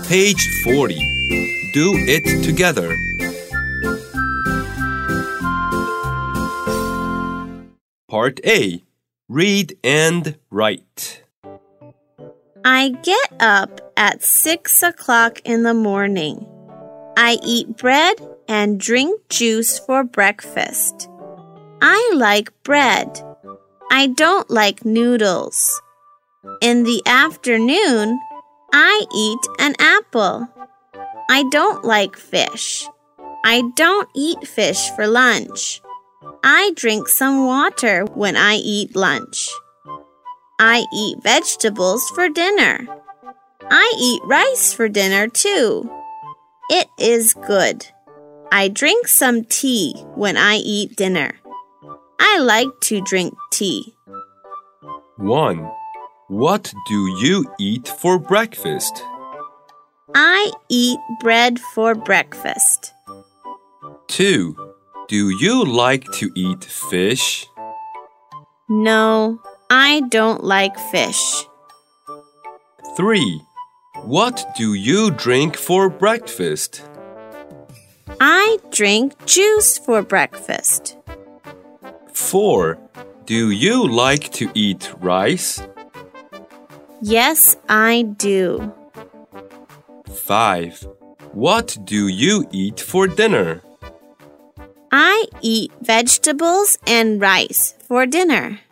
Page 40. Do it together. Part A. Read and write. I get up at 6 o'clock in the morning. I eat bread and drink juice for breakfast. I like bread. I don't like noodles. In the afternoon, I eat an apple. I don't like fish. I don't eat fish for lunch. I drink some water when I eat lunch. I eat vegetables for dinner. I eat rice for dinner too. It is good. I drink some tea when I eat dinner. I like to drink tea. 1. What do you eat for breakfast? I eat bread for breakfast. 2. Do you like to eat fish? No, I don't like fish. 3. What do you drink for breakfast? I drink juice for breakfast. 4. Do you like to eat rice? Yes, I do. 5. What do you eat for dinner? I eat vegetables and rice for dinner.